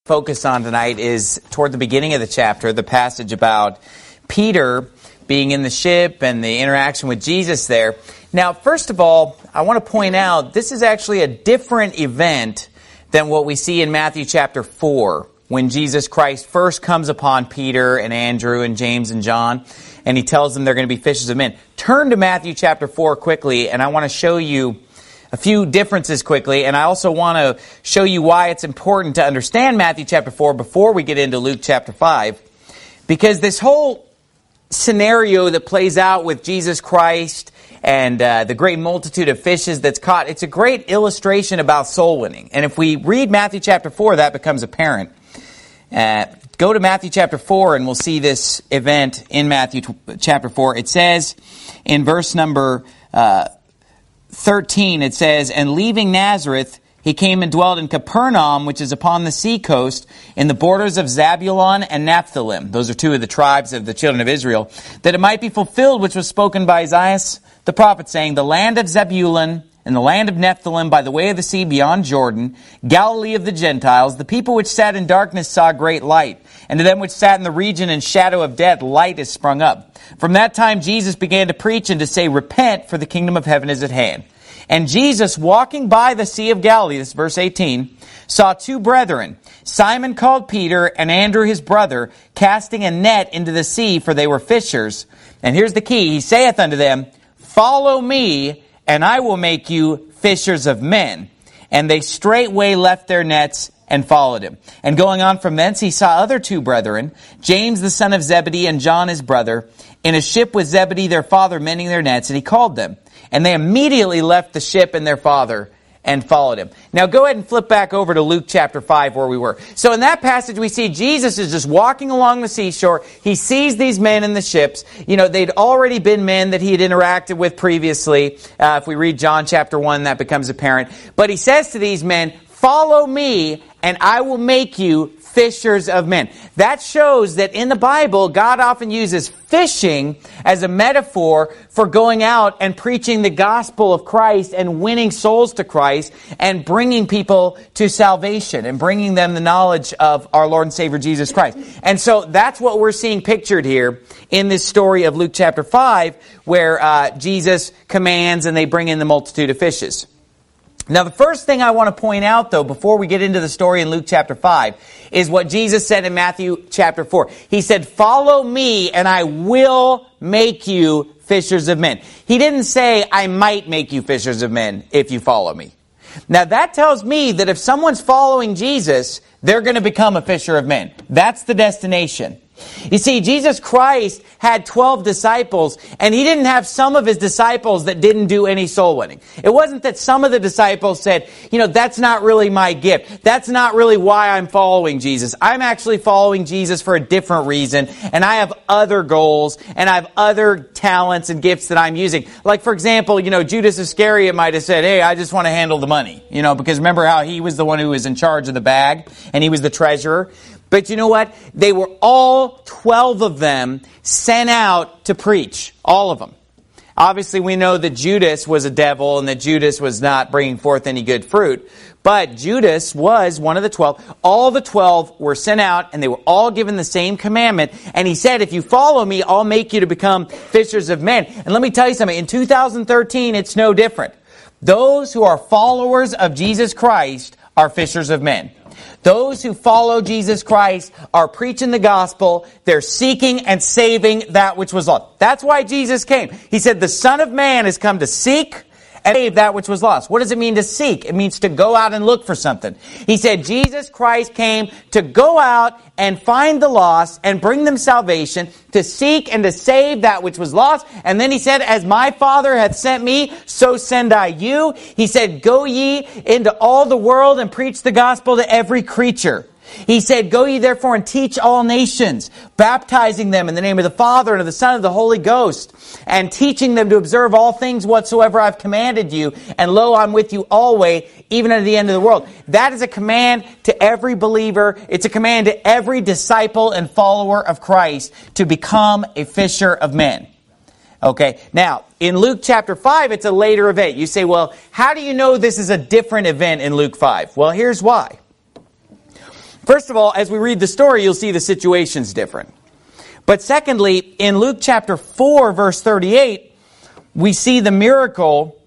Focus on tonight is toward the beginning of the chapter, the passage about Peter being in the ship and the interaction with Jesus there. Now, first of all, I want to point out this is actually a different event than what we see in Matthew chapter 4, when Jesus Christ first comes upon Peter and Andrew and James and John, and he tells them they're going to be fishers of men. Turn to Matthew chapter 4 quickly, and I want to show you a few differences quickly, and I also want to show you why it's important to understand Matthew chapter 4 before we get into Luke chapter 5. Because this whole scenario that plays out with Jesus Christ and the great multitude of fishes that's caught, it's a great illustration about soul winning. And if we read Matthew chapter 4, that becomes apparent. Go to Matthew chapter 4 and we'll see this event in Matthew chapter 4. It says in verse number 13, it says, "And leaving Nazareth, he came and dwelt in Capernaum, which is upon the sea coast, in the borders of Zabulon and Naphthalim." Those are two of the tribes of the children of Israel. "That it might be fulfilled, which was spoken by Isaiah the prophet, saying, The land of Zebulun and the land of Naphthalim by the way of the sea beyond Jordan, Galilee of the Gentiles, the people which sat in darkness saw great light. And to them which sat in the region and shadow of death, light is sprung up. From that time Jesus began to preach and to say, Repent, for the kingdom of heaven is at hand. And Jesus, walking by the Sea of Galilee," this is verse 18, "saw two brethren, Simon called Peter, and Andrew his brother, casting a net into the sea, for they were fishers. And here's the key, he saith unto them, Follow me, and I will make you fishers of men. And they straightway left their nets and followed him. And going on from thence, he saw other two brethren, James the son of Zebedee and John his brother, in a ship with Zebedee their father mending their nets, and he called them. And they immediately left the ship and their father and followed him." Now go ahead and flip back over to Luke chapter 5 where we were. So in that passage we see Jesus is just walking along the seashore. He sees these men in the ships. You know, they'd already been men that he had interacted with previously. If we read John chapter 1, that becomes apparent. But he says to these men, "Follow me, and I will make you fishers of men." That shows that in the Bible, God often uses fishing as a metaphor for going out and preaching the gospel of Christ and winning souls to Christ and bringing people to salvation and bringing them the knowledge of our Lord and Savior Jesus Christ. And so that's what we're seeing pictured here in this story of Luke chapter 5, where Jesus commands and they bring in the multitude of fishes. Now, the first thing I want to point out, though, before we get into the story in Luke chapter 5, is what Jesus said in Matthew chapter 4. He said, "Follow me, and I will make you fishers of men." He didn't say, "I might make you fishers of men if you follow me." Now, that tells me that if someone's following Jesus, they're going to become a fisher of men. That's the destination. You see, Jesus Christ had 12 disciples, and he didn't have some of his disciples that didn't do any soul winning. It wasn't that some of the disciples said, you know, that's not really my gift. That's not really why I'm following Jesus. I'm actually following Jesus for a different reason, and I have other goals, and I have other talents and gifts that I'm using. Like, for example, you know, Judas Iscariot might have said, "Hey, I just want to handle the money." You know, because remember how he was the one who was in charge of the bag, and he was the treasurer. But you know what? They were all 12 of them sent out to preach. All of them. Obviously, we know that Judas was a devil and that Judas was not bringing forth any good fruit. But Judas was one of the 12. All the 12 were sent out and they were all given the same commandment. And he said, "If you follow me, I'll make you to become fishers of men." And let me tell you something. In 2013, it's no different. Those who are followers of Jesus Christ are fishers of men. Those who follow Jesus Christ are preaching the gospel. They're seeking and saving that which was lost. That's why Jesus came. He said, "The Son of Man has come to seek and save that which was lost." What does it mean to seek? It means to go out and look for something. He said Jesus Christ came to go out and find the lost and bring them salvation, to seek and to save that which was lost. And then he said, "As my Father hath sent me, so send I you." He said, "Go ye into all the world and preach the gospel to every creature." He said, "Go ye therefore and teach all nations, baptizing them in the name of the Father and of the Son and of the Holy Ghost, and teaching them to observe all things whatsoever I've commanded you. And lo, I'm with you always, even unto the end of the world." That is a command to every believer. It's a command to every disciple and follower of Christ to become a fisher of men. Okay, now, in Luke chapter 5, it's a later event. You say, well, how do you know this is a different event in Luke 5? Well, here's why. First of all, as we read the story, you'll see the situation's different. But secondly, in Luke chapter 4, verse 38, we see the miracle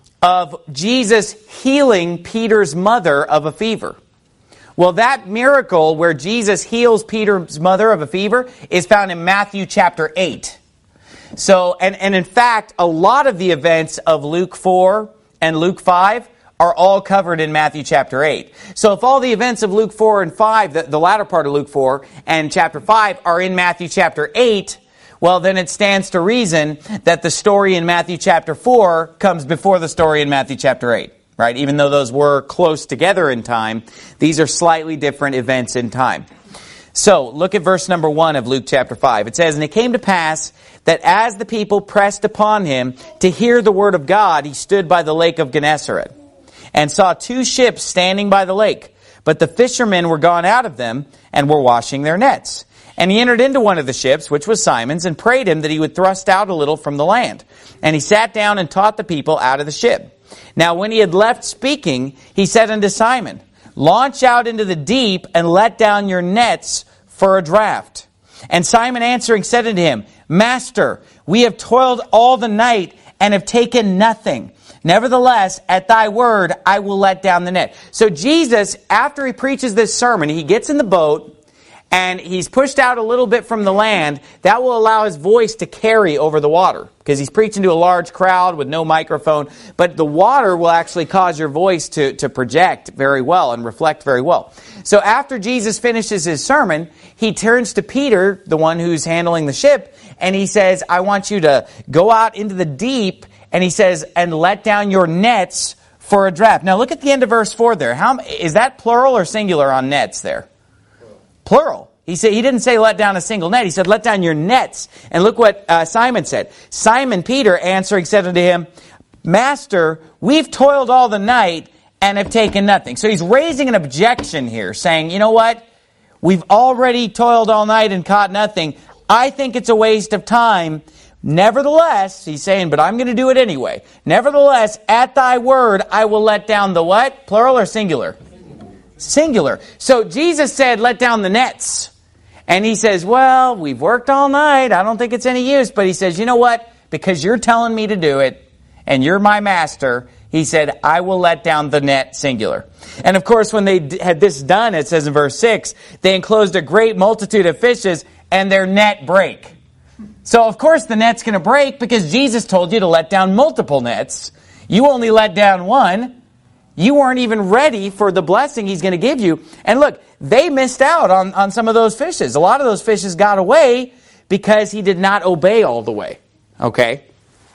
of Jesus healing Peter's mother of a fever. Well, that miracle where Jesus heals Peter's mother of a fever is found in Matthew chapter 8. So, and in fact, a lot of the events of Luke 4 and Luke 5 are all covered in Matthew chapter 8. So if all the events of Luke 4 and 5, the latter part of Luke 4 and chapter 5 are in Matthew chapter 8, well, then it stands to reason that the story in Matthew chapter 4 comes before the story in Matthew chapter 8, right? Even though those were close together in time, these are slightly different events in time. So, look at verse number 1 of Luke chapter 5. It says, "And it came to pass that as the people pressed upon him to hear the word of God, he stood by the lake of Gennesaret, and saw 2 ships standing by the lake. But the fishermen were gone out of them, and were washing their nets. And he entered into one of the ships, which was Simon's, and prayed him that he would thrust out a little from the land. And he sat down and taught the people out of the ship. Now when he had left speaking, he said unto Simon, Launch out into the deep, and let down your nets for a draught. And Simon answering said unto him, Master, we have toiled all the night, and have taken nothing. Nevertheless, at thy word, I will let down the net." So Jesus, after he preaches this sermon, he gets in the boat, and he's pushed out a little bit from the land. That will allow his voice to carry over the water, because he's preaching to a large crowd with no microphone. But the water will actually cause your voice to project very well and reflect very well. So after Jesus finishes his sermon, he turns to Peter, the one who's handling the ship, and he says, "I want you to go out into the deep," and he says, "and let down your nets for a draught." Now look at the end of verse 4 there. Is that plural or singular on nets there? Plural. He didn't say let down a single net. He said let down your nets. And look what Simon said. Simon Peter answering said unto him, "Master, we've toiled all the night and have taken nothing." So he's raising an objection here, saying, you know what? We've already toiled all night and caught nothing. I think it's a waste of time. Nevertheless, he's saying, but I'm going to do it anyway. Nevertheless, at thy word, I will let down the what? Plural or singular? Singular. So Jesus said, let down the nets. And he says, well, we've worked all night. I don't think it's any use. But he says, you know what? Because you're telling me to do it, and you're my master, he said, I will let down the net, singular. And of course, when they had this done, it says in verse 6, they enclosed a great multitude of fishes, and their net brake. So of course the net's going to break, because Jesus told you to let down multiple nets. You only let down one. You weren't even ready for the blessing he's going to give you. And look, they missed out on some of those fishes. A lot of those fishes got away because he did not obey all the way. Okay?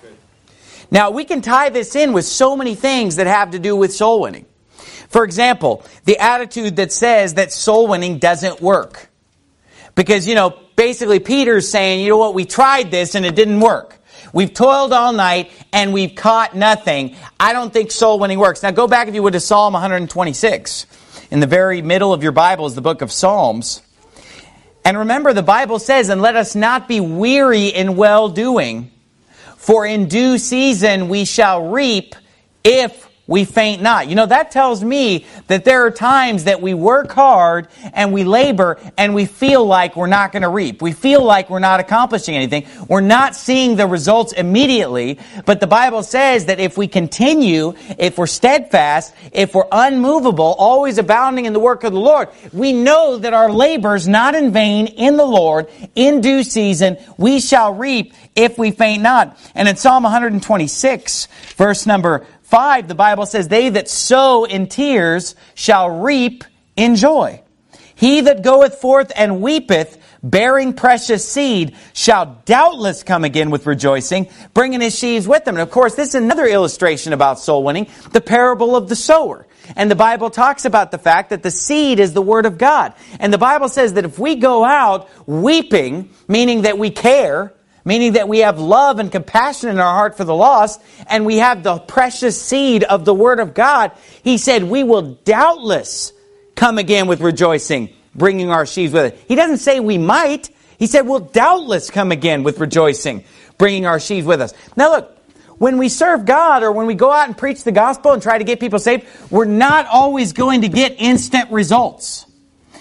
Now, we can tie this in with so many things that have to do with soul winning. For example, the attitude that says that soul winning doesn't work. Because, basically Peter's saying, you know what, we tried this and it didn't work. We've toiled all night and we've caught nothing. I don't think soul winning works. Now go back, if you would, to Psalm 126. In the very middle of your Bible is the book of Psalms. And remember, the Bible says, and let us not be weary in well-doing, for in due season we shall reap if we faint not. That tells me that there are times that we work hard and we labor and we feel like we're not going to reap. We feel like we're not accomplishing anything. We're not seeing the results immediately. But the Bible says that if we continue, if we're steadfast, if we're unmovable, always abounding in the work of the Lord, we know that our labor is not in vain in the Lord. In due season, we shall reap if we faint not. And in Psalm 126, verse number 5, the Bible says, they that sow in tears shall reap in joy. He that goeth forth and weepeth, bearing precious seed, shall doubtless come again with rejoicing, bringing his sheaves with him. And of course, this is another illustration about soul winning, the parable of the sower. And the Bible talks about the fact that the seed is the Word of God. And the Bible says that if we go out weeping, meaning that we care, meaning that we have love and compassion in our heart for the lost, and we have the precious seed of the Word of God, he said, we will doubtless come again with rejoicing, bringing our sheaves with it. He doesn't say we might. He said, we'll doubtless come again with rejoicing, bringing our sheaves with us. Now look, when we serve God, or when we go out and preach the gospel and try to get people saved, we're not always going to get instant results.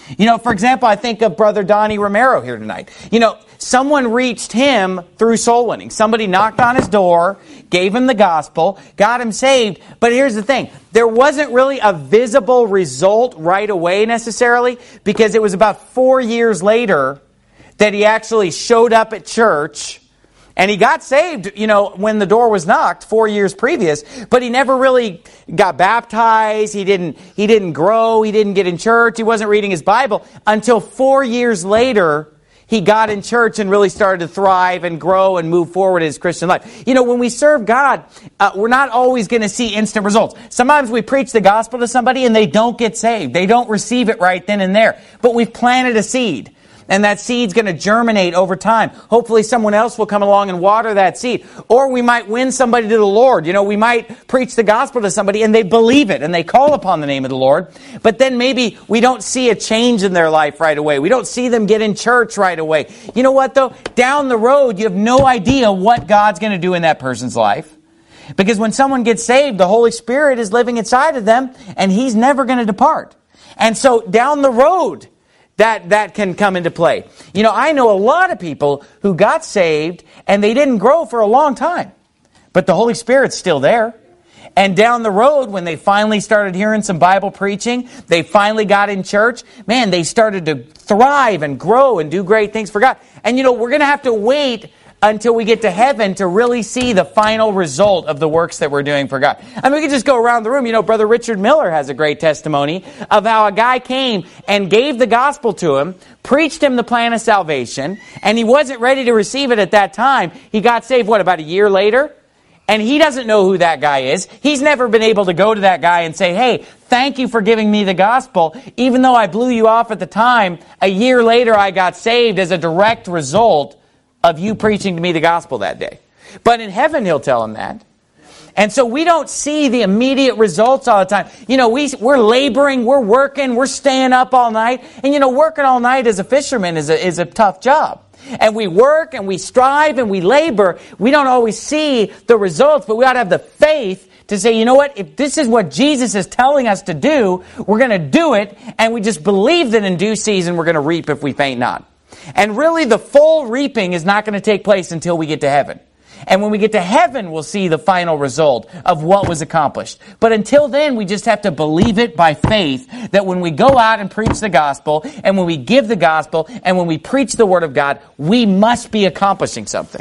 For example, I think of Brother Donnie Romero here tonight. Someone reached him through soul winning. Somebody knocked on his door, gave him the gospel, got him saved. But here's the thing. There wasn't really a visible result right away necessarily, because it was about 4 years later that he actually showed up at church. And he got saved, when the door was knocked 4 years previous, but he never really got baptized. He didn't grow. He didn't get in church. He wasn't reading his Bible until 4 years later. He got in church and really started to thrive and grow and move forward in his Christian life. When we serve God, we're not always going to see instant results. Sometimes we preach the gospel to somebody and they don't get saved. They don't receive it right then and there. But we've planted a seed. And that seed's going to germinate over time. Hopefully someone else will come along and water that seed. Or we might win somebody to the Lord. We might preach the gospel to somebody and they believe it and they call upon the name of the Lord. But then maybe we don't see a change in their life right away. We don't see them get in church right away. You know what though? Down the road, you have no idea what God's going to do in that person's life. Because when someone gets saved, the Holy Spirit is living inside of them and He's never going to depart. And so down the road, that can come into play. I know a lot of people who got saved and they didn't grow for a long time. But the Holy Spirit's still there. And down the road, when they finally started hearing some Bible preaching, they finally got in church, man, they started to thrive and grow and do great things for God. And we're going to have to wait until we get to heaven to really see the final result of the works that we're doing for God. We can just go around the room. Brother Richard Miller has a great testimony of how a guy came and gave the gospel to him, preached him the plan of salvation, and he wasn't ready to receive it at that time. He got saved, about a year later? And he doesn't know who that guy is. He's never been able to go to that guy and say, hey, thank you for giving me the gospel. Even though I blew you off at the time, a year later I got saved as a direct result of you preaching to me the gospel that day. But in heaven, He'll tell him that. And so we don't see the immediate results all the time. We're laboring, we're working, we're staying up all night. And working all night as a fisherman is a tough job. And we work and we strive and we labor. We don't always see the results, but we ought to have the faith to say, if this is what Jesus is telling us to do, we're going to do it. And we just believe that in due season we're going to reap if we faint not. And really, the full reaping is not going to take place until we get to heaven. And when we get to heaven, we'll see the final result of what was accomplished. But until then, we just have to believe it by faith that when we go out and preach the gospel, and when we give the gospel, and when we preach the Word of God, we must be accomplishing something.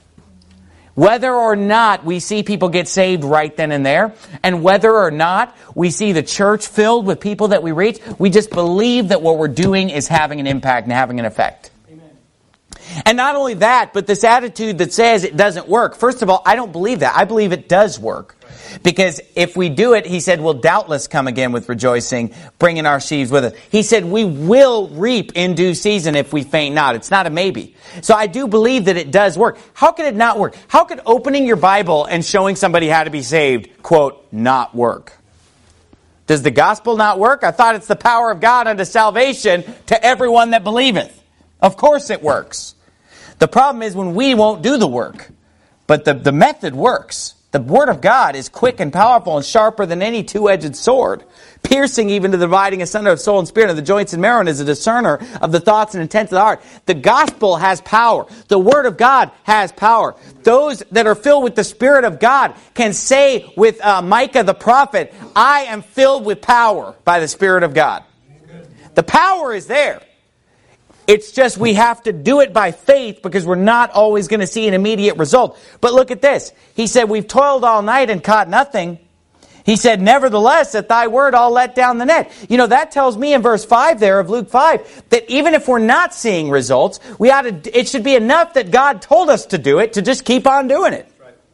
Whether or not we see people get saved right then and there, and whether or not we see the church filled with people that we reach, we just believe that what we're doing is having an impact and having an effect. Amen. And not only that, but this attitude that says it doesn't work. First of all, I don't believe that. I believe it does work. Because if we do it, He said, we'll doubtless come again with rejoicing, bringing our sheaves with us. He said, we will reap in due season if we faint not. It's not a maybe. So I do believe that it does work. How could it not work? How could opening your Bible and showing somebody how to be saved, quote, not work? Does the gospel not work? I thought it's the power of God unto salvation to everyone that believeth. Of course it works. The problem is when we won't do the work. But the method works. The Word of God is quick and powerful and sharper than any two-edged sword, piercing even to the dividing asunder of soul and spirit, of the joints and marrow, and is a discerner of the thoughts and intents of the heart. The gospel has power. The Word of God has power. Those that are filled with the Spirit of God can say with Micah the prophet, I am filled with power by the Spirit of God. The power is there. It's just we have to do it by faith because we're not always going to see an immediate result. But look at this. He said, we've toiled all night and caught nothing. He said, nevertheless, at thy word I'll let down the net. That tells me in verse 5 there of Luke 5 that even if we're not seeing results, it should be enough that God told us to do it to just keep on doing it.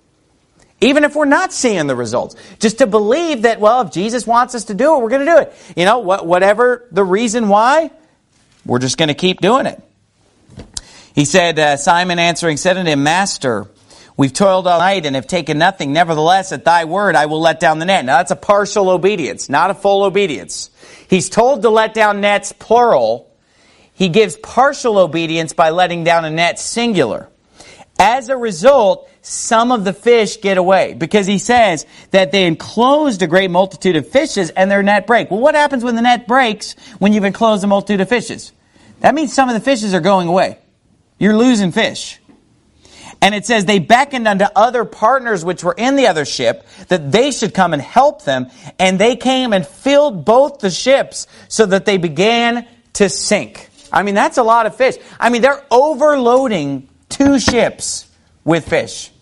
Even if we're not seeing the results. Just to believe that, if Jesus wants us to do it, we're going to do it. Whatever the reason why, we're just going to keep doing it. He said, Simon answering said unto him, Master, we've toiled all night and have taken nothing. Nevertheless, at thy word I will let down the net. Now that's a partial obedience, not a full obedience. He's told to let down nets, plural. He gives partial obedience by letting down a net, singular. As a result, some of the fish get away, because he says that they enclosed a great multitude of fishes and their net break. Well, what happens when the net breaks when you've enclosed a multitude of fishes? That means some of the fishes are going away. You're losing fish. And it says they beckoned unto other partners which were in the other ship, that they should come and help them. And they came and filled both the ships, so that they began to sink. I mean, that's a lot of fish. I mean, they're overloading 2 ships with fish.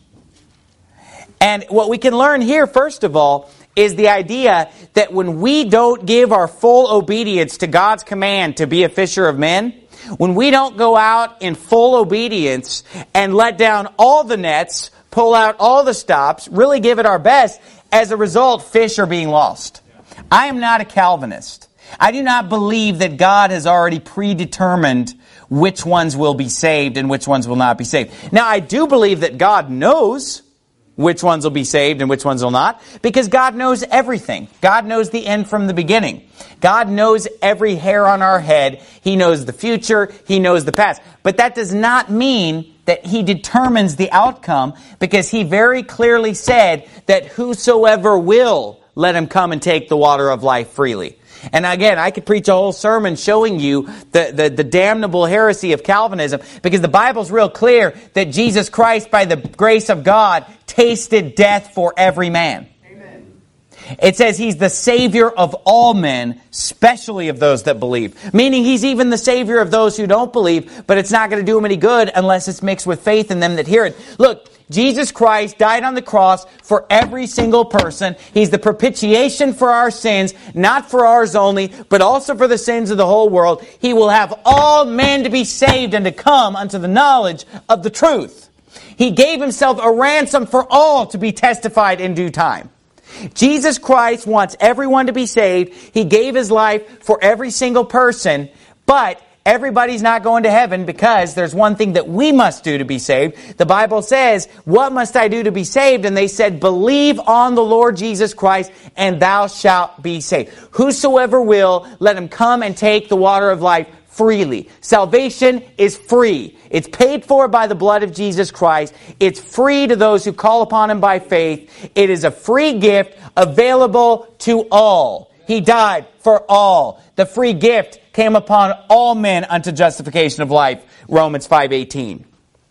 And what we can learn here, first of all, is the idea that when we don't give our full obedience to God's command to be a fisher of men, when we don't go out in full obedience and let down all the nets, pull out all the stops, really give it our best, as a result, fish are being lost. I am not a Calvinist. I do not believe that God has already predetermined which ones will be saved and which ones will not be saved. Now, I do believe that God knows which ones will be saved and which ones will not, because God knows everything. God knows the end from the beginning. God knows every hair on our head. He knows the future. He knows the past. But that does not mean that He determines the outcome, because He very clearly said that whosoever will, let him come and take the water of life freely. And again, I could preach a whole sermon showing you the damnable heresy of Calvinism, because the Bible's real clear that Jesus Christ, by the grace of God, tasted death for every man. Amen. It says He's the Savior of all men, especially of those that believe. Meaning He's even the Savior of those who don't believe, but it's not going to do them any good unless it's mixed with faith in them that hear it. Look, Jesus Christ died on the cross for every single person. He's the propitiation for our sins, not for ours only, but also for the sins of the whole world. He will have all men to be saved and to come unto the knowledge of the truth. He gave Himself a ransom for all to be testified in due time. Jesus Christ wants everyone to be saved. He gave His life for every single person, but everybody's not going to heaven, because there's one thing that we must do to be saved. The Bible says, what must I do to be saved? And they said, believe on the Lord Jesus Christ, and thou shalt be saved. Whosoever will, let him come and take the water of life freely. Salvation is free. It's paid for by the blood of Jesus Christ. It's free to those who call upon Him by faith. It is a free gift available to all. He died for all. The free gift came upon all men unto justification of life. Romans 5:18.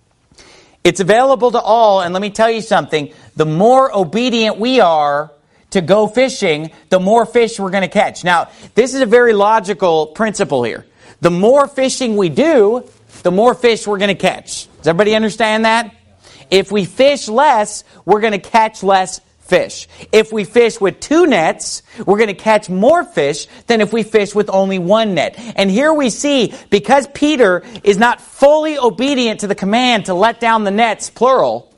It's available to all, and let me tell you something. The more obedient we are to go fishing, the more fish we're going to catch. Now, this is a very logical principle here. The more fishing we do, the more fish we're going to catch. Does everybody understand that? If we fish less, we're going to catch less fish. If we fish with 2 nets, we're going to catch more fish than if we fish with only 1 net. And here we see, because Peter is not fully obedient to the command to let down the nets, plural,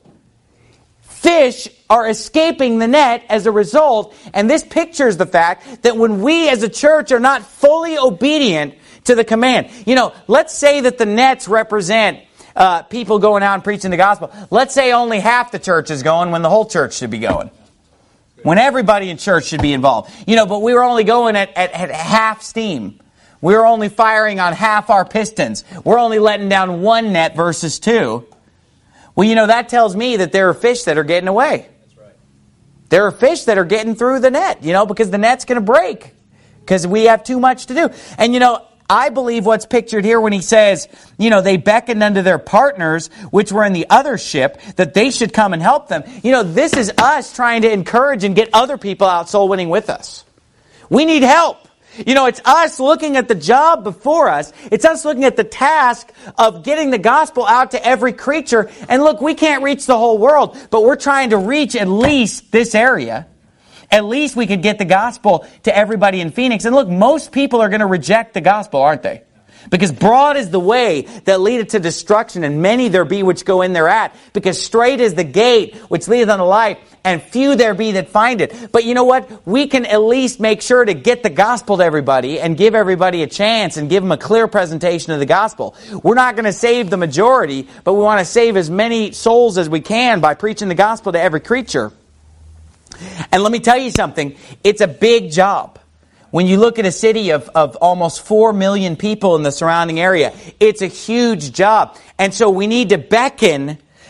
fish are escaping the net as a result. And this pictures the fact that when we as a church are not fully obedient to the command. You know, let's say that the nets represent people going out and preaching the gospel. Let's say only half the church is going when the whole church should be going. When everybody in church should be involved. You know, but we were only going at half steam. We were only firing on half our pistons. We're only letting down 1 net versus 2. Well, you know, that tells me that there are fish that are getting away. That's right. There are fish that are getting through the net, you know, because the net's going to break. Because we have too much to do. And, you know, I believe what's pictured here when he says, you know, they beckoned unto their partners, which were in the other ship, that they should come and help them. You know, this is us trying to encourage and get other people out soul winning with us. We need help. You know, it's us looking at the job before us. It's us looking at the task of getting the gospel out to every creature. And look, we can't reach the whole world, but we're trying to reach at least this area. At least we could get the gospel to everybody in Phoenix. And look, most people are going to reject the gospel, aren't they? Because broad is the way that leadeth to destruction, and many there be which go in thereat. Because straight is the gate which leadeth unto life, and few there be that find it. But you know what? We can at least make sure to get the gospel to everybody and give everybody a chance and give them a clear presentation of the gospel. We're not going to save the majority, but we want to save as many souls as we can by preaching the gospel to every creature. And let me tell you something, it's a big job. When you look at a city of almost 4 million people in the surrounding area, it's a huge job. And so we need to beckon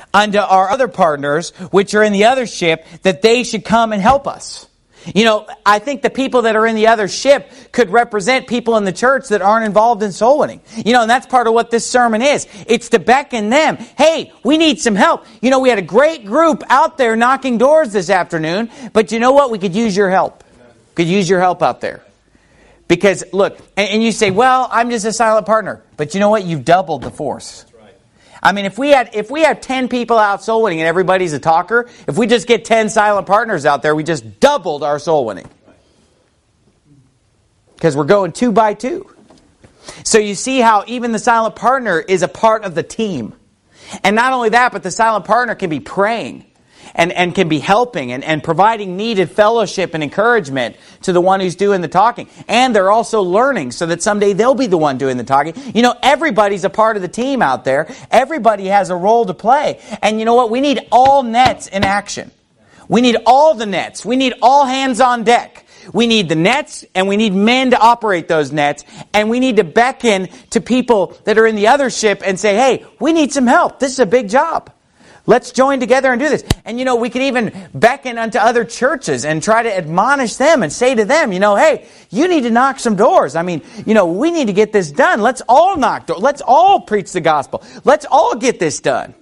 unto our other partners, which are in the other ship, that they should come and help us. You know, I think the people that are in the other ship could represent people in the church that aren't involved in soul winning. You know, and that's part of what this sermon is. It's to beckon them. Hey, we need some help. You know, we had a great group out there knocking doors this afternoon, but you know what? We could use your help. Could use your help out there. Because, look, and you say, well, I'm just a silent partner. But you know what? You've doubled the force. I mean, if we have 10 people out soul winning and everybody's a talker, if we just get 10 silent partners out there, we just doubled our soul winning. Because we're going 2 by 2. So you see how even the silent partner is a part of the team. And not only that, but the silent partner can be praying and can be helping and providing needed fellowship and encouragement to the one who's doing the talking. And they're also learning so that someday they'll be the one doing the talking. You know, everybody's a part of the team out there. Everybody has a role to play. And you know what? We need all nets in action. We need all the nets. We need all hands on deck. We need the nets, and we need men to operate those nets, and we need to beckon to people that are in the other ship and say, hey, we need some help. This is a big job. Let's join together and do this. And, you know, we can even beckon unto other churches and try to admonish them and say to them, you know, hey, you need to knock some doors. I mean, you know, we need to get this done. Let's all knock doors. Let's all preach the gospel. Let's all get this done.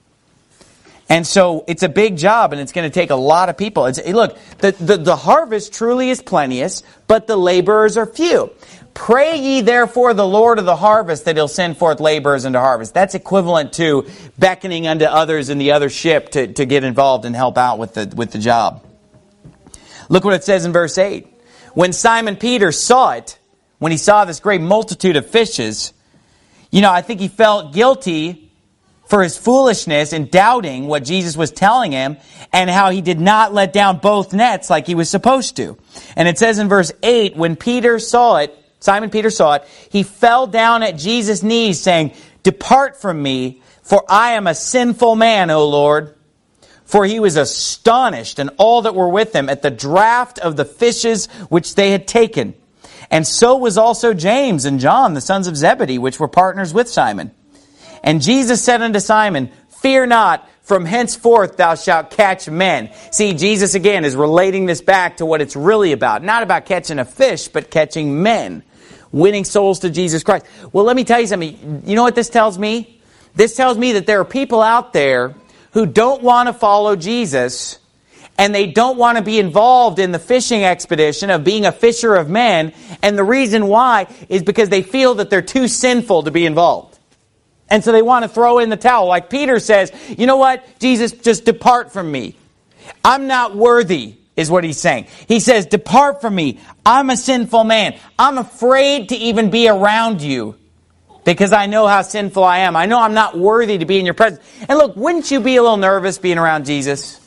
And so it's a big job, and it's going to take a lot of people. Look, the harvest truly is plenteous, but the laborers are few. Pray ye therefore the Lord of the harvest that He'll send forth laborers into harvest. That's equivalent to beckoning unto others in the other ship to get involved and help out with the job. Look what it says in verse 8. When Simon Peter saw it, when he saw this great multitude of fishes, you know, I think he felt guilty for his foolishness in doubting what Jesus was telling him and how he did not let down both nets like he was supposed to. And it says in verse 8, when Peter saw it, Simon Peter saw it, he fell down at Jesus' knees, saying, depart from me, for I am a sinful man, O Lord. For he was astonished, and all that were with him, at the draught of the fishes which they had taken. And so was also James and John, the sons of Zebedee, which were partners with Simon. And Jesus said unto Simon, fear not, from henceforth thou shalt catch men. See, Jesus again is relating this back to what it's really about. Not about catching a fish, but catching men. Winning souls to Jesus Christ. Well, let me tell you something. You know what this tells me? This tells me that there are people out there who don't want to follow Jesus, and they don't want to be involved in the fishing expedition of being a fisher of men. And the reason why is because they feel that they're too sinful to be involved. And so they want to throw in the towel. Like Peter says, you know what? Jesus, just depart from me. I'm not worthy, is what he's saying. He says, depart from me. I'm a sinful man. I'm afraid to even be around you because I know how sinful I am. I know I'm not worthy to be in your presence. And look, wouldn't you be a little nervous being around Jesus?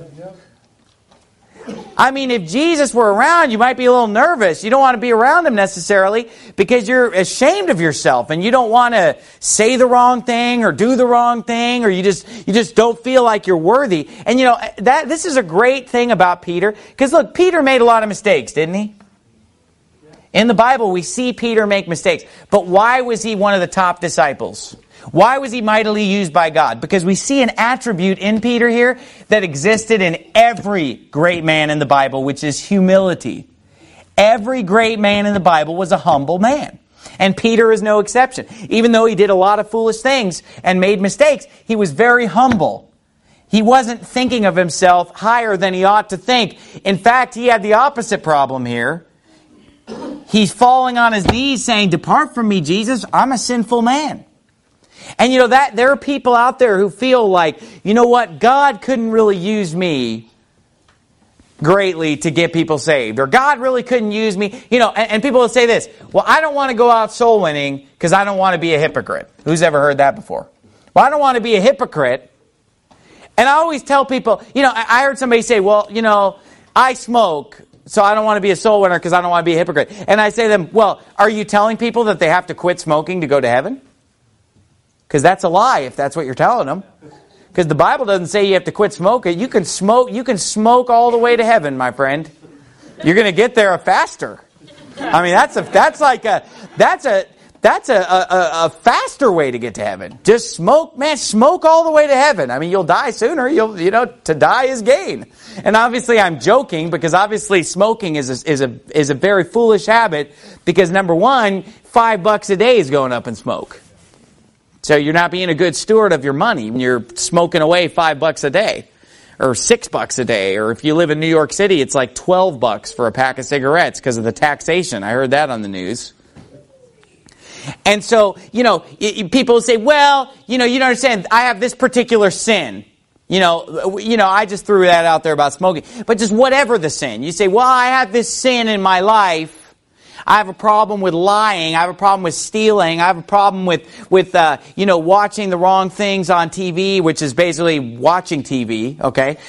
I mean, if Jesus were around, you might be a little nervous. You don't want to be around Him necessarily because you're ashamed of yourself and you don't want to say the wrong thing or do the wrong thing, or you just don't feel like you're worthy. And you know, this is a great thing about Peter, because look, Peter made a lot of mistakes, didn't he? In the Bible, we see Peter make mistakes. But why was he one of the top disciples? Why was he mightily used by God? Because we see an attribute in Peter here that existed in every great man in the Bible, which is humility. Every great man in the Bible was a humble man. And Peter is no exception. Even though he did a lot of foolish things and made mistakes, he was very humble. He wasn't thinking of himself higher than he ought to think. In fact, he had the opposite problem here. He's falling on his knees saying, depart from me, Jesus, I'm a sinful man. And you know that there are people out there who feel like, you know what, God couldn't really use me greatly to get people saved. Or God really couldn't use me. You know, and people will say this, well, I don't want to go out soul winning because I don't want to be a hypocrite. Who's ever heard that before? Well, I don't want to be a hypocrite. And I always tell people, you know, I heard somebody say, well, you know, I smoke, so I don't want to be a soul winner because I don't want to be a hypocrite. And I say to them, well, are you telling people that they have to quit smoking to go to heaven? Because that's a lie if that's what you're telling them. Because the Bible doesn't say you have to quit smoking. You can smoke all the way to heaven, my friend. You're going to get there faster. I mean, That's a faster way to get to heaven. Just smoke, man, smoke all the way to heaven. I mean, you'll die sooner. To die is gain. And obviously I'm joking, because obviously smoking is a very foolish habit, because number one, $5 a day is going up in smoke. So you're not being a good steward of your money when you're smoking away $5 a day. Or $6 a day. Or if you live in New York City, it's like $12 for a pack of cigarettes because of the taxation. I heard that on the news. And so, people say, well, you don't understand. I have this particular sin. I just threw that out there about smoking. But just whatever the sin. You say, well, I have this sin in my life. I have a problem with lying. I have a problem with stealing. I have a problem with watching the wrong things on TV, which is basically watching TV. Okay,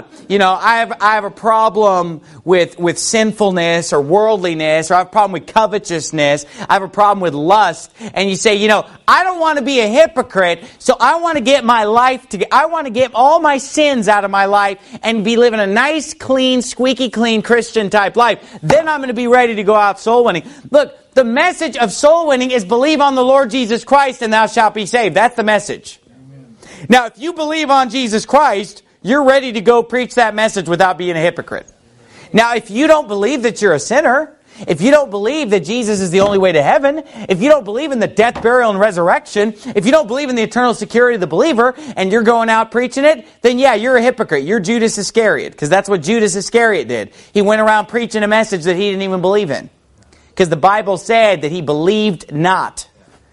I have a problem with sinfulness or worldliness, or I have a problem with covetousness. I have a problem with lust. And you say, I don't want to be a hypocrite, so I want to get my life I want to get all my sins out of my life and be living a nice, clean, squeaky clean Christian type life. Then I'm going to be ready to go out soul winning. Look, the message of soul winning is believe on the Lord Jesus Christ and thou shalt be saved. That's the message. Amen. Now, if you believe on Jesus Christ, you're ready to go preach that message without being a hypocrite. Now, if you don't believe that you're a sinner, if you don't believe that Jesus is the only way to heaven, if you don't believe in the death, burial, and resurrection, if you don't believe in the eternal security of the believer, and you're going out preaching it, then yeah, you're a hypocrite. You're Judas Iscariot, because that's what Judas Iscariot did. He went around preaching a message that he didn't even believe in. Because the Bible said that he believed not.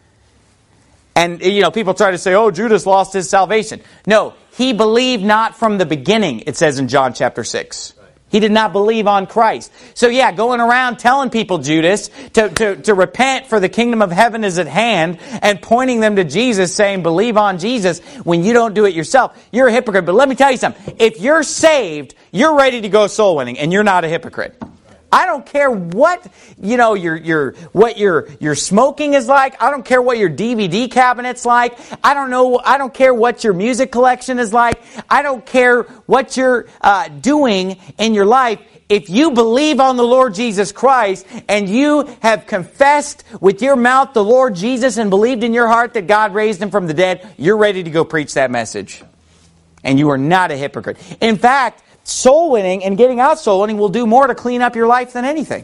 And, people try to say, oh, Judas lost his salvation. No, he believed not from the beginning, it says in John chapter 6. He did not believe on Christ. So yeah, going around telling people, Judas, to repent, for the kingdom of heaven is at hand, and pointing them to Jesus, saying, believe on Jesus, when you don't do it yourself, you're a hypocrite. But let me tell you something. If you're saved, you're ready to go soul winning, and you're not a hypocrite. I don't care what your smoking is like. I don't care what your DVD cabinet's like. I don't care what your music collection is like. I don't care what you're doing in your life. If you believe on the Lord Jesus Christ and you have confessed with your mouth the Lord Jesus and believed in your heart that God raised him from the dead, you're ready to go preach that message. And you are not a hypocrite. In fact, soul winning and getting out soul winning will do more to clean up your life than anything.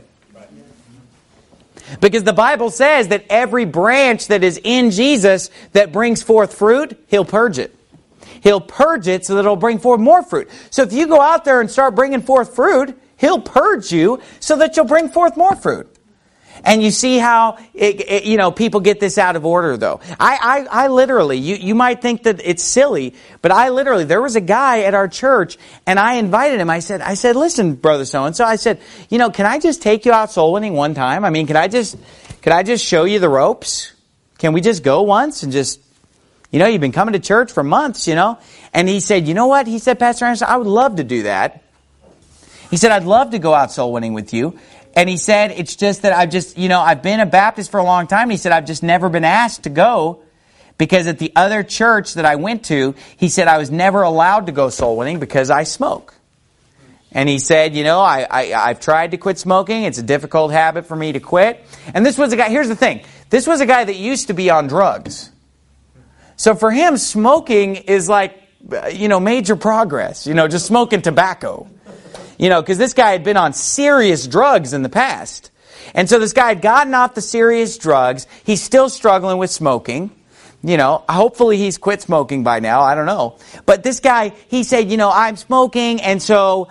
Because the Bible says that every branch that is in Jesus that brings forth fruit, he'll purge it. He'll purge it so that it'll bring forth more fruit. So if you go out there and start bringing forth fruit, he'll purge you so that you'll bring forth more fruit. And you see how people get this out of order, though. I literally, you might think that it's silly, but there was a guy at our church, and I invited him. I said, listen, brother so-and-so, I said, can I just take you out soul winning one time? I mean, could I just show you the ropes? Can we just go once and just, you've been coming to church for months, And he said, you know what? He said, Pastor Anderson, I would love to do that. He said, I'd love to go out soul winning with you. And he said, it's just that I've been a Baptist for a long time. And he said, I've just never been asked to go because at the other church that I went to, he said, I was never allowed to go soul winning because I smoke. And he said, I've tried to quit smoking. It's a difficult habit for me to quit. And this was a guy, here's the thing. This was a guy that used to be on drugs. So for him, smoking is like, major progress. Just smoking tobacco. Because this guy had been on serious drugs in the past. And so this guy had gotten off the serious drugs. He's still struggling with smoking. Hopefully he's quit smoking by now. I don't know. But this guy, he said, I'm smoking, and so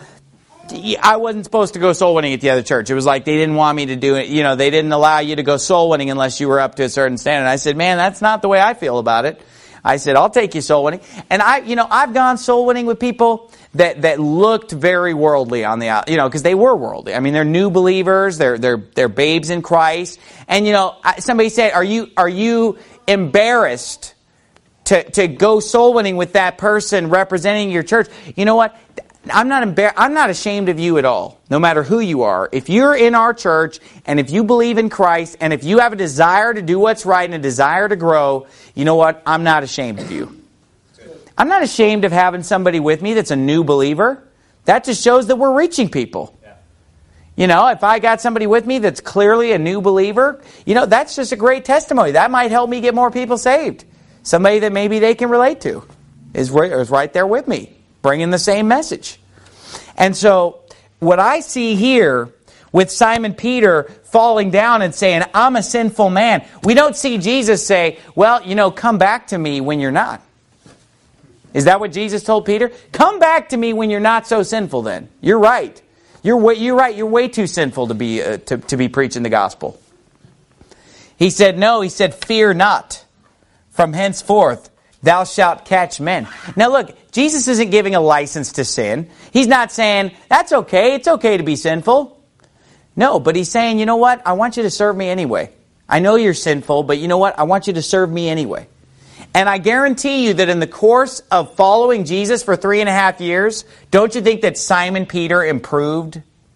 I wasn't supposed to go soul winning at the other church. It was like they didn't want me to do it. They didn't allow you to go soul winning unless you were up to a certain standard. I said, man, that's not the way I feel about it. I said, I'll take you soul winning. And I've gone soul winning with people that looked very worldly on the out, because they were worldly. I mean, they're new believers, they're babes in Christ. And somebody said, are you embarrassed to go soul winning with that person representing your church? You know what? I'm not ashamed of you at all, no matter who you are. If you're in our church, and if you believe in Christ, and if you have a desire to do what's right and a desire to grow, you know what? I'm not ashamed of you. I'm not ashamed of having somebody with me that's a new believer. That just shows that we're reaching people. You know, if I got somebody with me that's clearly a new believer, you know, that's just a great testimony. That might help me get more people saved. Somebody that maybe they can relate to is right there with me, bringing the same message. And so what I see here with Simon Peter falling down and saying, I'm a sinful man, we don't see Jesus say, well, you know, come back to me when you're not. Is that what Jesus told Peter? Come back to me when you're not so sinful then. You're right. You're right. You're way too sinful to be preaching the gospel. He said, no, he said, fear not. From henceforth, thou shalt catch men. Now look, Jesus isn't giving a license to sin. He's not saying, that's okay. It's okay to be sinful. No, but he's saying, you know what? I want you to serve me anyway. I know you're sinful, but you know what? I want you to serve me anyway. And I guarantee you that in the course of following Jesus for 3.5 years, don't you think that Simon Peter improved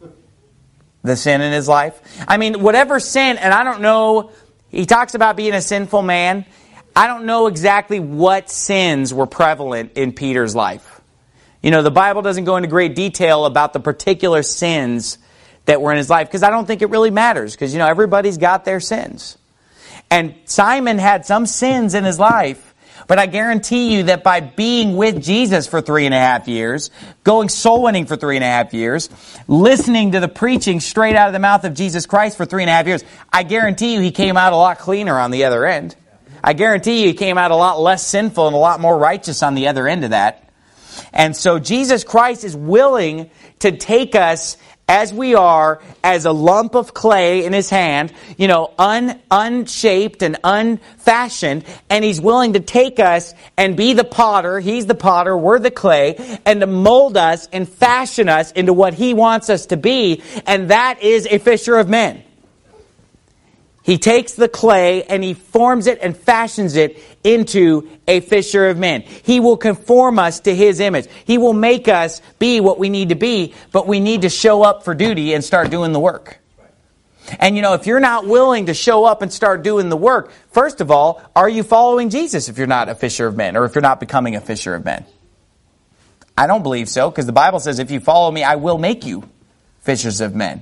the sin in his life? I mean, whatever sin, and I don't know, he talks about being a sinful man. I don't know exactly what sins were prevalent in Peter's life. You know, the Bible doesn't go into great detail about the particular sins that were in his life, because I don't think it really matters, because, you know, everybody's got their sins. And Simon had some sins in his life, but I guarantee you that by being with Jesus for 3.5 years, going soul winning for 3.5 years, listening to the preaching straight out of the mouth of Jesus Christ for 3.5 years, I guarantee you he came out a lot cleaner on the other end. I guarantee you he came out a lot less sinful and a lot more righteous on the other end of that. And so Jesus Christ is willing to take us as we are, as a lump of clay in his hand, you know, unshaped and unfashioned, and he's willing to take us and be the potter, he's the potter, we're the clay, and to mold us and fashion us into what he wants us to be, and that is a fisher of men. He takes the clay and he forms it and fashions it into a fisher of men. He will conform us to his image. He will make us be what we need to be, but we need to show up for duty and start doing the work. And you know, if you're not willing to show up and start doing the work, first of all, are you following Jesus if you're not a fisher of men, or if you're not becoming a fisher of men? I don't believe so, because the Bible says if you follow me, I will make you fishers of men.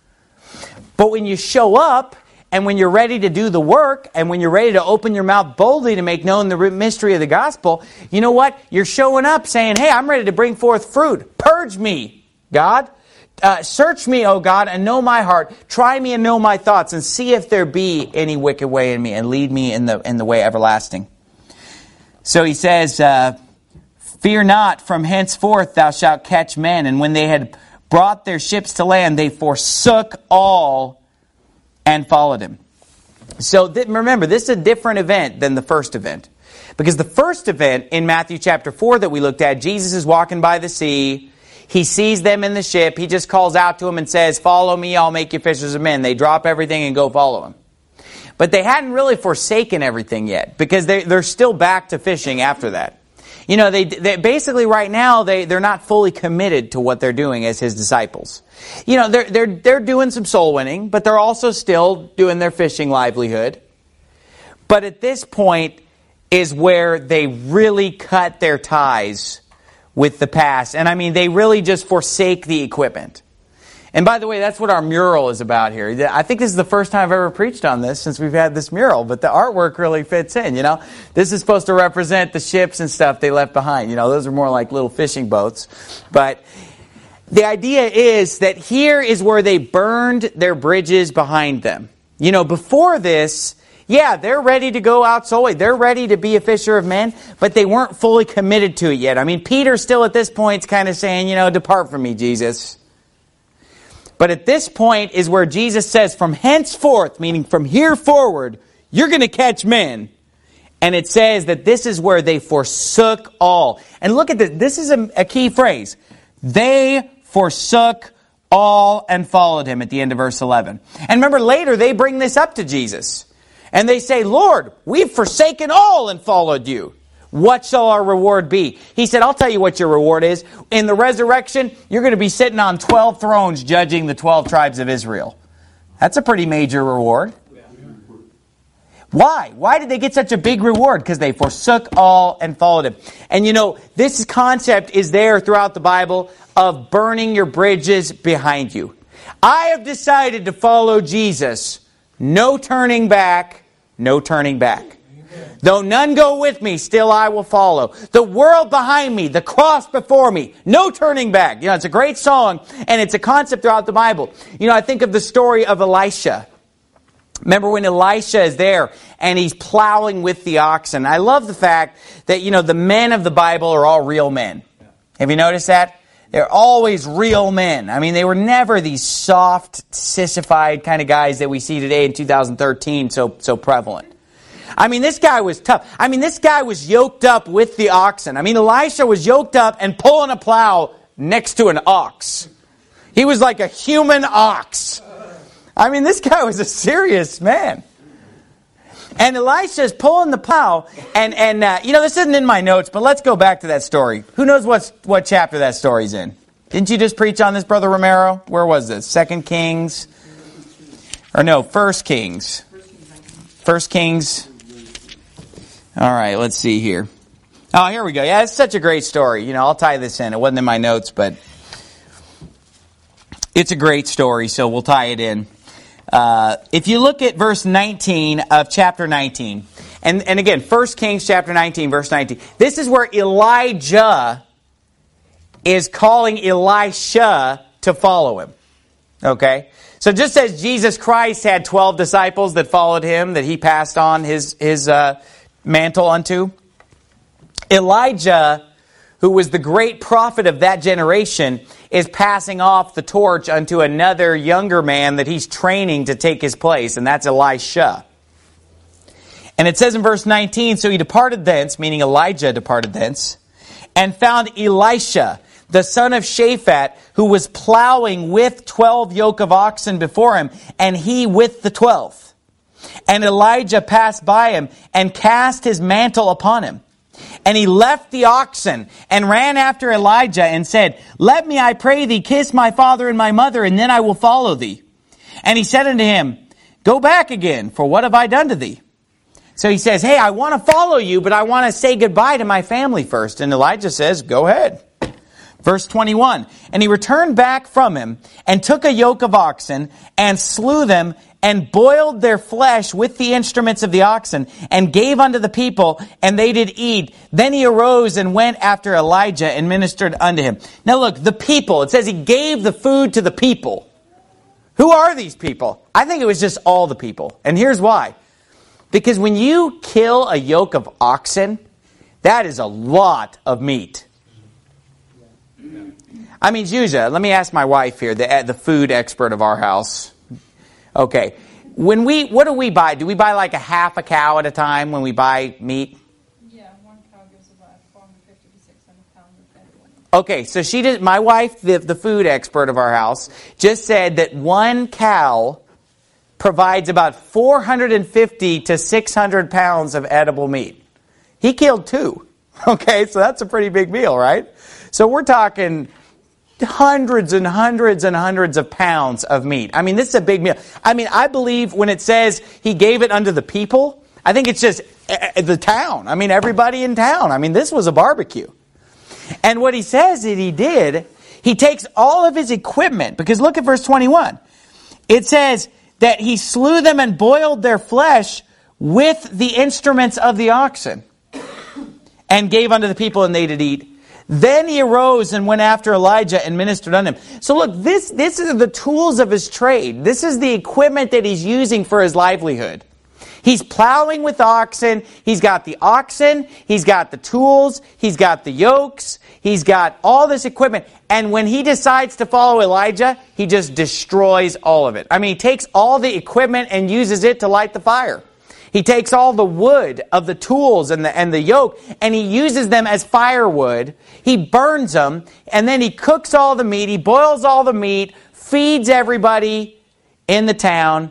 But when you show up, and when you're ready to do the work, and when you're ready to open your mouth boldly to make known the mystery of the gospel, you know what? You're showing up saying, hey, I'm ready to bring forth fruit. Purge me, God. Search me, O God, and know my heart. Try me and know my thoughts, and see if there be any wicked way in me, and lead me in the way everlasting. So he says, fear not, from henceforth thou shalt catch men. And when they had brought their ships to land, they forsook all and followed him. So remember, this is a different event than the first event. Because the first event in Matthew chapter 4 that we looked at, Jesus is walking by the sea. He sees them in the ship. He just calls out to them and says, follow me, I'll make you fishers of men. They drop everything and go follow him. But they hadn't really forsaken everything yet, because they're still back to fishing after that. You know, they basically right now, they're not fully committed to what they're doing as his disciples. You know, they're doing some soul winning, but they're also still doing their fishing livelihood. But at this point is where they really cut their ties with the past. And I mean, they really just forsake the equipment. And by the way, that's what our mural is about here. I think this is the first time I've ever preached on this since we've had this mural, but the artwork really fits in, you know. This is supposed to represent the ships and stuff they left behind. You know, those are more like little fishing boats. But the idea is that here is where they burned their bridges behind them. You know, before this, yeah, they're ready to go out solely. They're ready to be a fisher of men, but they weren't fully committed to it yet. I mean, Peter still at this point is kind of saying, you know, depart from me, Jesus. But at this point is where Jesus says, from henceforth, meaning from here forward, you're going to catch men. And it says that this is where they forsook all. And look at this. This is a key phrase. They forsook all and followed him at the end of verse 11. And remember, later they bring this up to Jesus. And they say, Lord, we've forsaken all and followed you. What shall our reward be? He said, I'll tell you what your reward is. In the resurrection, you're going to be sitting on 12 thrones judging the 12 tribes of Israel. That's a pretty major reward. Why? Why did they get such a big reward? Because they forsook all and followed him. And you know, this concept is there throughout the Bible of burning your bridges behind you. I have decided to follow Jesus. No turning back, no turning back. Though none go with me, still I will follow. The world behind me, the cross before me, no turning back. It's a great song, and it's a concept throughout the Bible. I think of the story of Elisha. Remember when Elisha is there and he's plowing with the oxen. I love the fact that, the men of the Bible are all real men. Have you noticed that? They're always real men. They were never these soft, sissified kind of guys that we see today in 2013 so prevalent. This guy was tough. This guy was yoked up with the oxen. Elisha was yoked up and pulling a plow next to an ox. He was like a human ox. This guy was a serious man. And Elisha's pulling the plow, and this isn't in my notes, but let's go back to that story. Who knows what chapter that story's in? Didn't you just preach on this, Brother Romero? Where was this? 2 Kings? Or no, 1 Kings. 1 Kings. All right, let's see here. Oh, here we go. Yeah, it's such a great story. I'll tie this in. It wasn't in my notes, but it's a great story, so we'll tie it in. If you look at verse 19 of chapter 19, and again, 1 Kings chapter 19, verse 19, this is where Elijah is calling Elisha to follow him. Okay? So just as Jesus Christ had 12 disciples that followed him, that he passed on his mantle unto, Elijah, who was the great prophet of that generation, is passing off the torch unto another younger man that he's training to take his place, and that's Elisha. And it says in verse 19, so he departed thence, meaning Elijah departed thence, and found Elisha, the son of Shaphat, who was plowing with 12 yoke of oxen before him, and he with the 12th. And Elijah passed by him and cast his mantle upon him. And he left the oxen and ran after Elijah and said, let me, I pray thee, kiss my father and my mother, and then I will follow thee. And he said unto him, go back again, for what have I done to thee? So he says, hey, I want to follow you, but I want to say goodbye to my family first. And Elijah says, go ahead. Verse 21, and he returned back from him and took a yoke of oxen and slew them and boiled their flesh with the instruments of the oxen and gave unto the people, and they did eat. Then he arose and went after Elijah and ministered unto him. Now look, the people, it says he gave the food to the people. Who are these people? I think it was just all the people. And here's why. Because when you kill a yoke of oxen, that is a lot of meat. Juja, let me ask my wife here, the food expert of our house. Okay, what do we buy? Do we buy like a half a cow at a time when we buy meat? Yeah, one cow gives about 450 to 600 pounds of fat. Okay, so she did. My wife, the food expert of our house, just said that one cow provides about 450 to 600 pounds of edible meat. He killed 2. Okay, so that's a pretty big meal, right? So we're talking hundreds and hundreds and hundreds of pounds of meat. This is a big meal. I believe when it says he gave it unto the people, I think it's just the town. Everybody in town. This was a barbecue. And what he says that he did, he takes all of his equipment, because look at verse 21. It says that he slew them and boiled their flesh with the instruments of the oxen and gave unto the people, and they did eat. Then he arose and went after Elijah and ministered unto him. So look, this is the tools of his trade. This is the equipment that he's using for his livelihood. He's plowing with oxen. He's got the oxen. He's got the tools. He's got the yokes. He's got all this equipment. And when he decides to follow Elijah, he just destroys all of it. He takes all the equipment and uses it to light the fire. He takes all the wood of the tools and the yoke, and he uses them as firewood. He burns them, and then he cooks all the meat. He boils all the meat, feeds everybody in the town.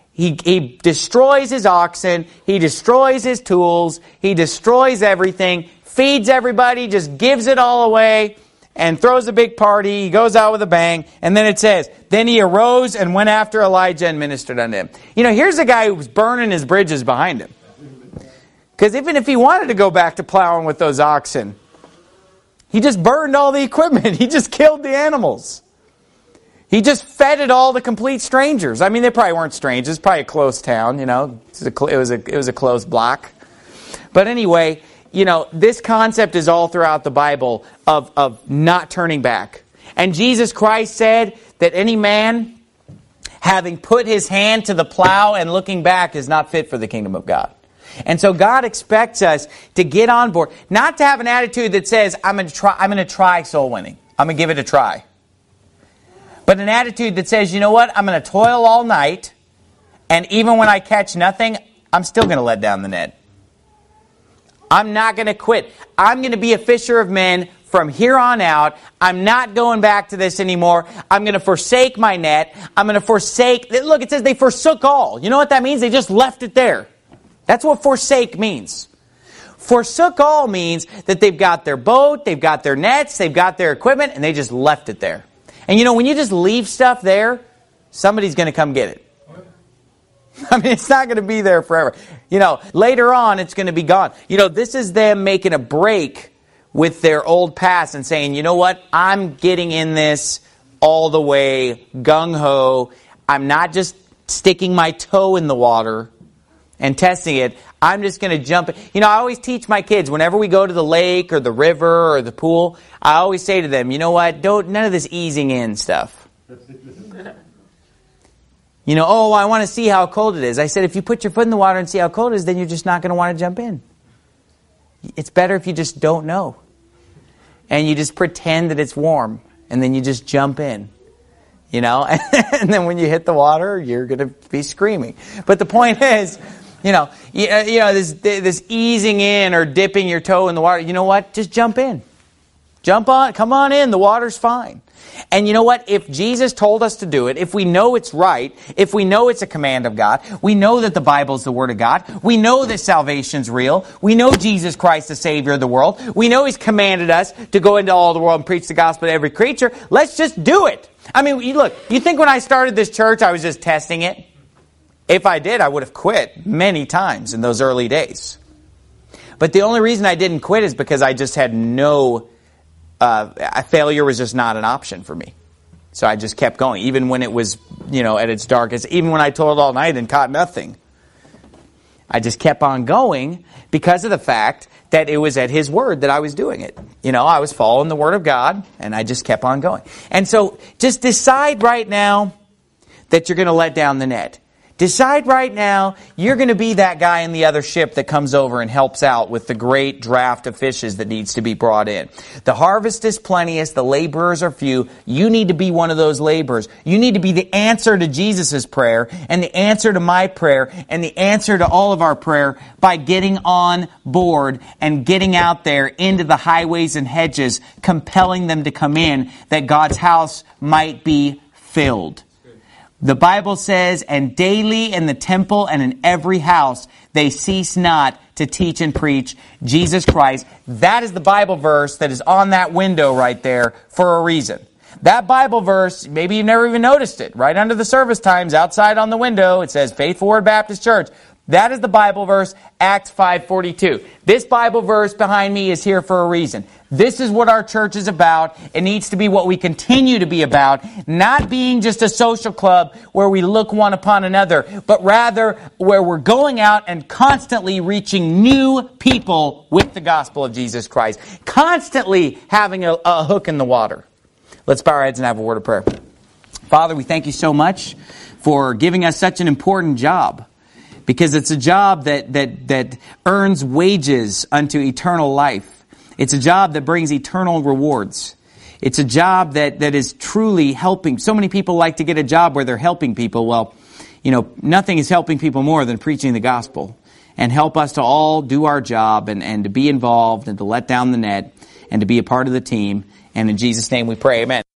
He destroys his oxen. He destroys his tools. He destroys everything, feeds everybody, just gives it all away, and throws a big party. He goes out with a bang. And then it says, then he arose and went after Elijah and ministered unto him. Here's a guy who was burning his bridges behind him. Because even if he wanted to go back to plowing with those oxen, he just burned all the equipment. He just killed the animals. He just fed it all to complete strangers. I mean, they probably weren't strangers. It's probably a closed town, you know. It was a closed block. But anyway, you know, this concept is all throughout the Bible of not turning back. And Jesus Christ said that any man having put his hand to the plow and looking back is not fit for the kingdom of God. And so God expects us to get on board, not to have an attitude that says, I'm going to try soul winning. I'm going to give it a try. But an attitude that says, you know what, I'm going to toil all night, and even when I catch nothing, I'm still going to let down the net. I'm not going to quit. I'm going to be a fisher of men from here on out. I'm not going back to this anymore. I'm going to forsake my net. I'm going to forsake... Look, it says they forsook all. You know what that means? They just left it there. That's what forsake means. Forsook all means that they've got their boat, they've got their nets, they've got their equipment, and they just left it there. And you know, when you just leave stuff there, somebody's going to come get it. I mean, it's not going to be there forever. You know, later on, it's going to be gone. You know, this is them making a break with their old past and saying, you know what, I'm getting in this all the way, gung-ho. I'm not just sticking my toe in the water and testing it. I'm just going to jump. You know, I always teach my kids, whenever we go to the lake or the river or the pool, I always say to them, you know what, none of this easing in stuff. You know, oh, I want to see how cold it is. I said, if you put your foot in the water and see how cold it is, then you're just not going to want to jump in. It's better if you just don't know. And you just pretend that it's warm. And then you just jump in. You know, and then when you hit the water, you're going to be screaming. But the point is, you know, this easing in or dipping your toe in the water, you know what? Just jump in. Jump on, come on in, the water's fine. And you know what? If Jesus told us to do it, if we know it's right, if we know it's a command of God, we know that the Bible's the Word of God, we know that salvation's real, we know Jesus Christ, the Savior of the world, we know He's commanded us to go into all the world and preach the gospel to every creature, let's just do it. I mean, look, you think when I started this church I was just testing it? If I did, I would have quit many times in those early days. But the only reason I didn't quit is because I just had no... failure was just not an option for me. So I just kept going. Even when it was, you know, at its darkest, even when I toiled all night and caught nothing. I just kept on going because of the fact that it was at His Word that I was doing it. You know, I was following the Word of God, and I just kept on going. And so just decide right now that you're going to let down the net. Decide right now you're going to be that guy in the other ship that comes over and helps out with the great draft of fishes that needs to be brought in. The harvest is plenteous, the laborers are few. You need to be one of those laborers. You need to be the answer to Jesus' prayer and the answer to my prayer and the answer to all of our prayer by getting on board and getting out there into the highways and hedges, compelling them to come in that God's house might be filled. The Bible says, and daily in the temple and in every house, they cease not to teach and preach Jesus Christ. That is the Bible verse that is on that window right there for a reason. That Bible verse, maybe you've never even noticed it, right under the service times, outside on the window, it says Faithful Word Baptist Church. That is the Bible verse, Acts 5:42. This Bible verse behind me is here for a reason. This is what our church is about. It needs to be what we continue to be about. Not being just a social club where we look one upon another, but rather where we're going out and constantly reaching new people with the gospel of Jesus Christ. Constantly having a hook in the water. Let's bow our heads and have a word of prayer. Father, we thank you so much for giving us such an important job. Because it's a job that earns wages unto eternal life. It's a job that brings eternal rewards. It's a job that is truly helping. So many people like to get a job where they're helping people. Well, you know, nothing is helping people more than preaching the gospel. And help us to all do our job and to be involved and to let down the net and to be a part of the team. And in Jesus' name we pray, amen.